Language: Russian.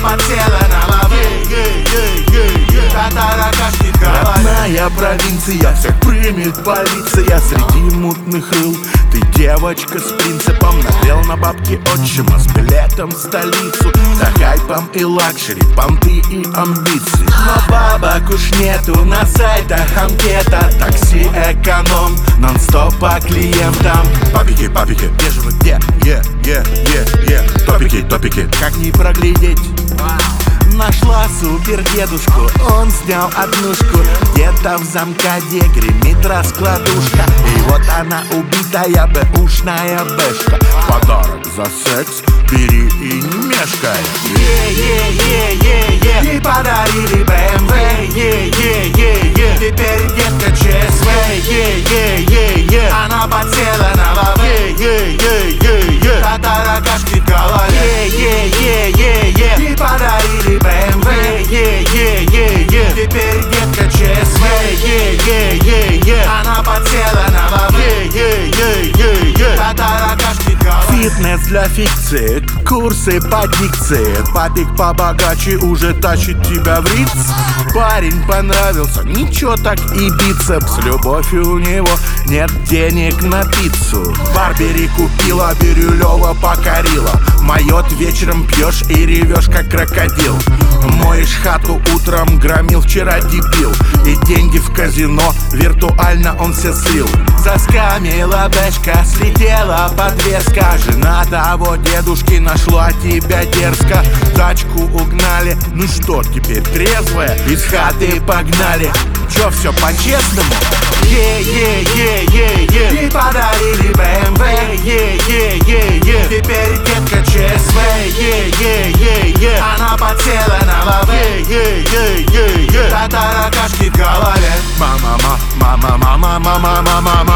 подсела на лавы. Татаракашки в голове. Родная провинция, всех примет полиция. Среди мутных рыл ты девочка с принципом. Надел на бабки отчима с билетом в столицу. За хайпом и лакшери, понты и амбиции. Но бабок уж нету на сайтах анкета. Такси эконом, нон-стоп по клиентам. Папики, папики, где же вы, где? Топики, топики, как не проглядеть? Нашла супер дедушку, он снял однушку. Где-то в замкаде гремит раскладушка. И вот она убитая бэушная бэшка. Подарок за секс бери и не мешкай. Ей подарили БМВ. Теперь детка ЧСВ. Она подсела на лавы. Татаракашки в голове. Ей подарили БМВ. Теперь детка ЧСВ. Она подсела на лавы. Татаракашки в голове. Фитнес для фикции, курсы по дикции. Папик побогаче уже тащит тебя в риц. Парень понравился, ничего так и бицепс. Любовью у него нет денег на пиццу. Барбери купила, Бирюлева покорила. Моет вечером пьешь и ревешь как крокодил. Моешь хату утром, громил вчера дебил. И деньги в казино, виртуально он все слил. Заскамила бэшка, слетела подвеска. Жена того дедушки нашла тебя дерзко. Тачку угнали, ну что теперь трезвая? Из хаты погнали, чё все по-честному? Ей подарили БМВ. Теперь детка ЧСВ. Она подсела на лавы. Татаракашки в голове. Мама, мама, мама, мама, мама, мама.